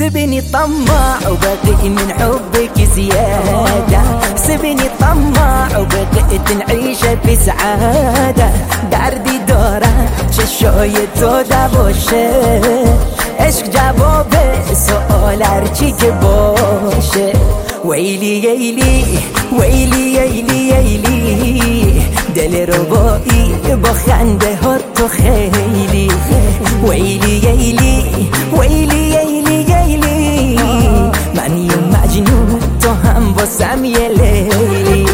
سبني طماع وبقيت من حبك زيادة، سبني طماع وبقيت نعيش بسعادة. دردی دارم چشای تو دواشه، عشق جواب سؤال هرچی که باشه. ویلی ویلی ویلی ویلی ویلی دل ربایی با خنده ها تو خیلی. ویلی ویلی ویلی ویلی ویلی من یه مجنون تو هم واسم یه لیلی.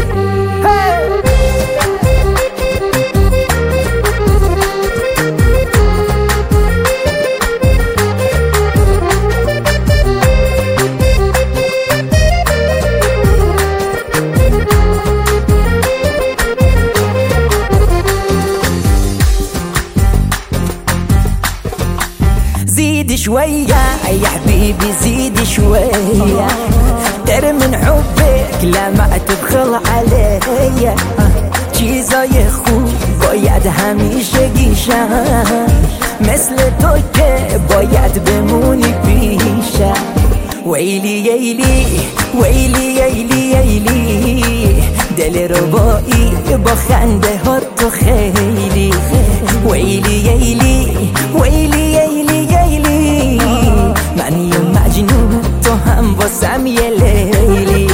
زيد شوية يا حبيبي زيد شوية، تر من حبك لا ما تبخل عليا. چیزای خوب باید همیشه گیشم، مثل تو که باید بمونی پیشم. ویلی ویلی ویلی ویلی ویلی دل ربایی با خنده ها تو خیلی. ویلی ویلی ویلی ویلی ویلی من یه مجنون تو هم واسم یه لیلی.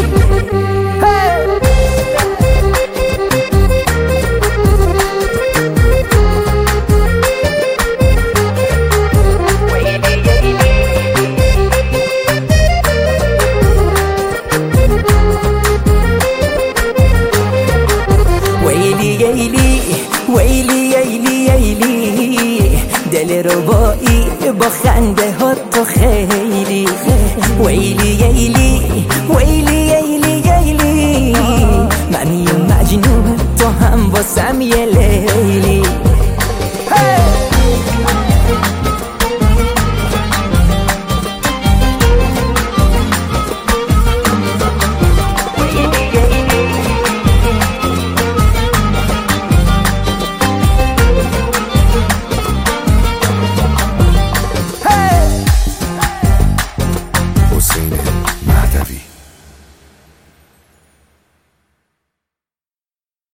ویلی ویلی ویلی ویلی دل ربایی با خنده ها تو خیلی. ویلی ویلی ویلی ویلی ویلی من یه مجنون تو هم واسم یه لیلی.